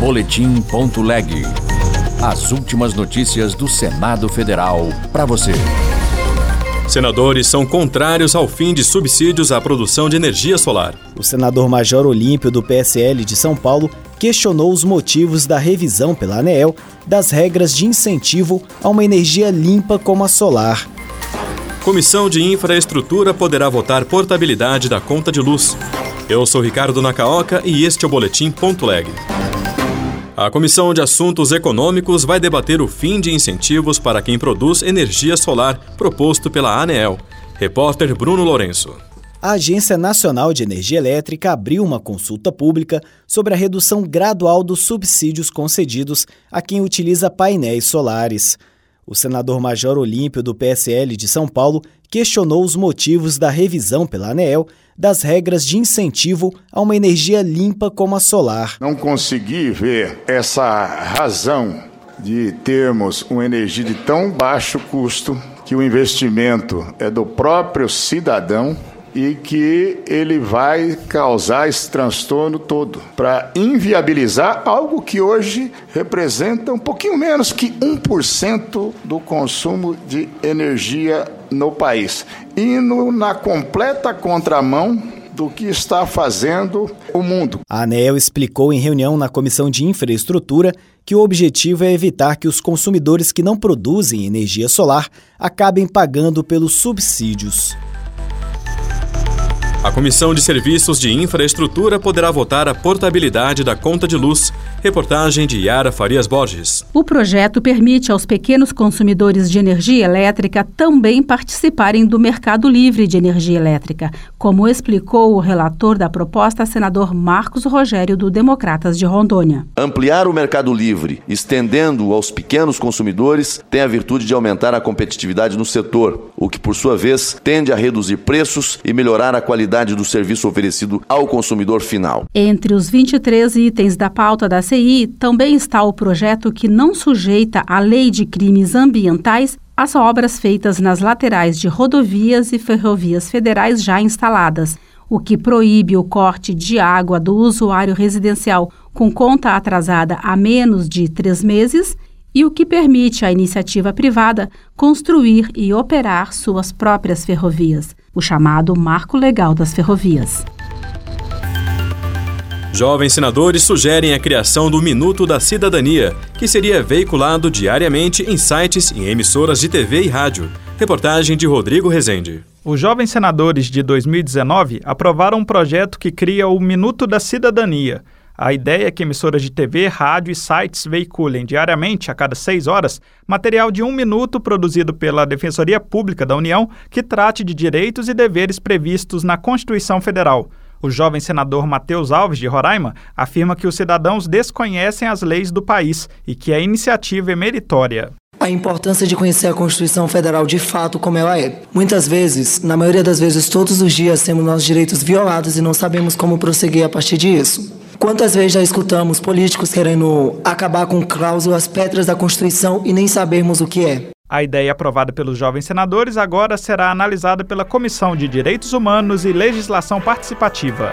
Boletim.leg. As últimas notícias do Senado Federal para você. Senadores são contrários ao fim de subsídios à produção de energia solar. O senador Major Olímpio, do PSL de São Paulo, questionou os motivos da revisão pela ANEEL das regras de incentivo a uma energia limpa como a solar. Comissão de Infraestrutura poderá votar portabilidade da conta de luz. Eu sou Ricardo Nakaoka e este é o Boletim.leg. A Comissão de Assuntos Econômicos vai debater o fim de incentivos para quem produz energia solar, proposto pela ANEEL. Repórter Bruno Lourenço. A Agência Nacional de Energia Elétrica abriu uma consulta pública sobre a redução gradual dos subsídios concedidos a quem utiliza painéis solares. O senador Major Olímpio, do PSL de São Paulo, questionou os motivos da revisão pela ANEEL das regras de incentivo a uma energia limpa como a solar. Não consegui ver essa razão de termos uma energia de tão baixo custo, que o investimento é do próprio cidadão e que ele vai causar esse transtorno todo para inviabilizar algo que hoje representa um pouquinho menos que 1% do consumo de energia no país, indo na completa contramão do que está fazendo o mundo. A ANEEL explicou em reunião na Comissão de Infraestrutura que o objetivo é evitar que os consumidores que não produzem energia solar acabem pagando pelos subsídios. A Comissão de Serviços de Infraestrutura poderá votar a portabilidade da conta de luz. Reportagem de Yara Farias Borges. O projeto permite aos pequenos consumidores de energia elétrica também participarem do mercado livre de energia elétrica, como explicou o relator da proposta, senador Marcos Rogério, do Democratas de Rondônia. Ampliar o mercado livre, estendendo-o aos pequenos consumidores, tem a virtude de aumentar a competitividade no setor, o que, por sua vez, tende a reduzir preços e melhorar a qualidade do serviço oferecido ao consumidor final. Entre os 23 itens da pauta da CI, também está o projeto que não sujeita à Lei de Crimes Ambientais as obras feitas nas laterais de rodovias e ferrovias federais já instaladas, o que proíbe o corte de água do usuário residencial com conta atrasada há menos de 3 meses e o que permite à iniciativa privada construir e operar suas próprias ferrovias, o chamado Marco Legal das Ferrovias. Jovens senadores sugerem a criação do Minuto da Cidadania, que seria veiculado diariamente em sites e emissoras de TV e rádio. Reportagem de Rodrigo Rezende. Os jovens senadores de 2019 aprovaram um projeto que cria o Minuto da Cidadania. A ideia é que emissoras de TV, rádio e sites veiculem diariamente, a cada 6 horas, material de 1 minuto produzido pela Defensoria Pública da União que trate de direitos e deveres previstos na Constituição Federal. O jovem senador Matheus Alves, de Roraima, afirma que os cidadãos desconhecem as leis do país e que a iniciativa é meritória. A importância de conhecer a Constituição Federal de fato como ela é. Muitas vezes, na maioria das vezes, todos os dias temos nossos direitos violados e não sabemos como prosseguir a partir disso. Quantas vezes já escutamos políticos querendo acabar com cláusulas pétreas da Constituição e nem sabermos o que é? A ideia aprovada pelos jovens senadores agora será analisada pela Comissão de Direitos Humanos e Legislação Participativa.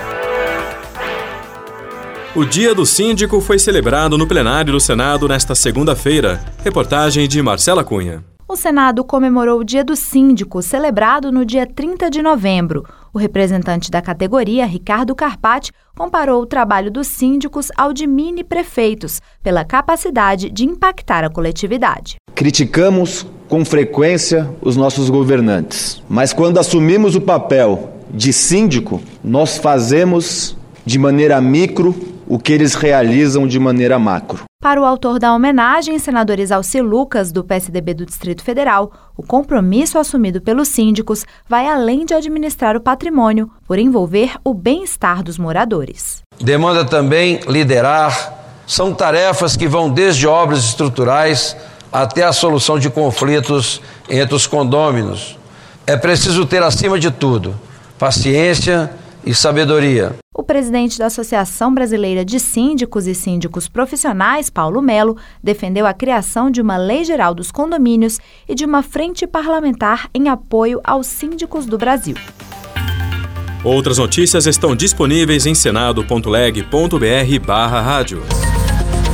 O Dia do Síndico foi celebrado no plenário do Senado nesta segunda-feira. Reportagem de Marcela Cunha. O Senado comemorou o Dia do Síndico, celebrado no dia 30 de novembro. O representante da categoria, Ricardo Carpati, comparou o trabalho dos síndicos ao de mini-prefeitos, pela capacidade de impactar a coletividade. Criticamos com frequência os nossos governantes, mas quando assumimos o papel de síndico, nós fazemos de maneira micro o que eles realizam de maneira macro. Para o autor da homenagem, senador Exalci Lucas, do PSDB do Distrito Federal, o compromisso assumido pelos síndicos vai além de administrar o patrimônio, por envolver o bem-estar dos moradores. Demanda também liderar. São tarefas que vão desde obras estruturais até a solução de conflitos entre os condôminos. É preciso ter, acima de tudo, paciência e sabedoria. O presidente da Associação Brasileira de Síndicos e Síndicos Profissionais, Paulo Melo, defendeu a criação de uma lei geral dos condomínios e de uma frente parlamentar em apoio aos síndicos do Brasil. Outras notícias estão disponíveis em senado.leg.br/rádio.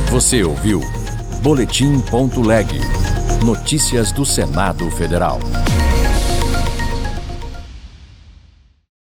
Você ouviu Boletim.leg. Notícias do Senado Federal.